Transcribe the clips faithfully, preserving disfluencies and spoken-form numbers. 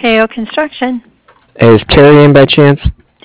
K O Construction. Is Terry in by chance?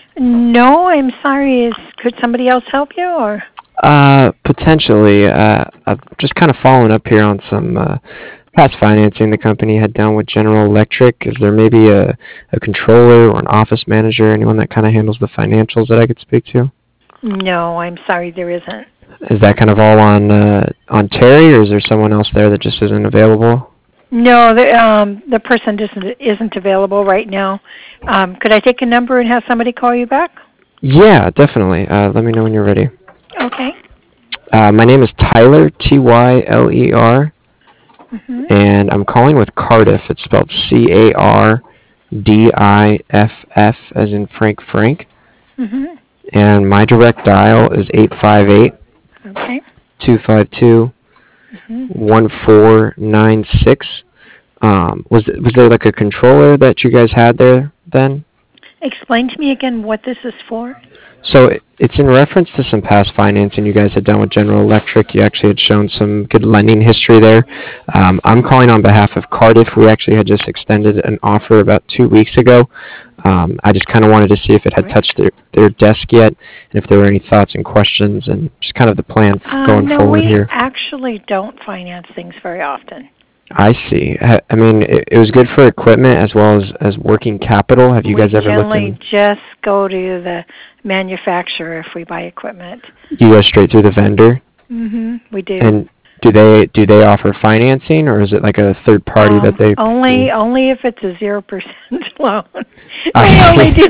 No, I'm sorry. Is could somebody else help you or? Uh, potentially. Uh, I'm just kind of following up here on some uh, past financing the company had done with General Electric. Is there maybe a, a controller or an office manager, anyone that kind of handles the financials that I could speak to? No, I'm sorry, there isn't. Is that kind of all on uh, on Terry, or is there someone else there that just isn't available? No, the um the person isn't isn't available right now. Um, could I take a number and have somebody call you back? Yeah, definitely. Uh, let me know when you're ready. Okay. Uh, my name is Tyler, T Y L E R, Mm-hmm. and I'm calling with Cardiff. It's spelled C A R D I F F, as in Frank Frank. Mm-hmm. And my direct dial is eight five eight, Okay. two five two, Mm-hmm. one four nine six. Um, was was there like a controller that you guys had there then? Explain to me again what this is for. So it, it's in reference to some past financing you guys had done with General Electric. You actually had shown some good lending history there. Um, I'm calling on behalf of Cardiff. We actually had just extended an offer about two weeks ago. Um, I just kind of wanted to see if it had Right. touched their, their desk yet, and if there were any thoughts and questions, and just kind of the plan Uh, going no, forward we here. actually don't finance things very often. I see. Ha- I mean, it, it was good for equipment as well as, as working capital. Have you We guys ever looked generally in? just go to the manufacturer if we buy equipment. You go straight through the vendor, Mm-hmm. We do. and do they do they offer financing, or is it like a third party that Um, they? only only if it's a zero percent loan. I We only see.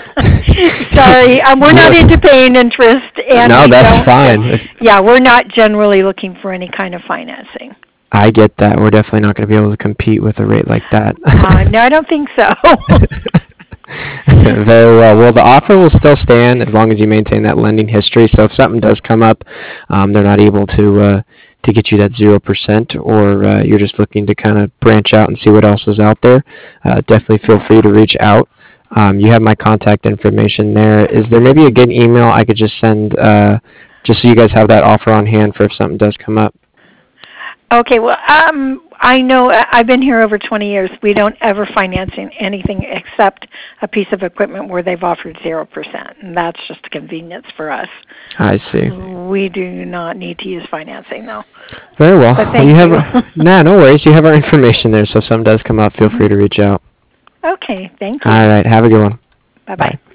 do. Sorry, um, we're not Yes. into paying interest, and No, we that's don't. fine. Yeah, we're not generally looking for any kind of financing. I get that. We're definitely not going to be able to compete with a rate like that. Uh, no, I don't think so. Very well. Well, the offer will still stand as long as you maintain that lending history. So if something does come up, um, they're not able to uh, to get you that zero percent, or uh, you're just looking to kind of branch out and see what else is out there, uh, definitely feel free to reach out. Um, you have my contact information there. Is there maybe a good email I could just send, uh, just so you guys have that offer on hand for if something does come up? Okay, well, um, I know I- I've been here over twenty years. We don't ever finance in anything except a piece of equipment where they've offered zero percent, and that's just a convenience for us. I see. We do not need to use financing, though. Very well. But Well, thank you have you. our- nah, no worries. You have our information there, so if something does come up, feel free to reach out. Okay, thank you. All right. Have a good one. Bye-bye. Bye.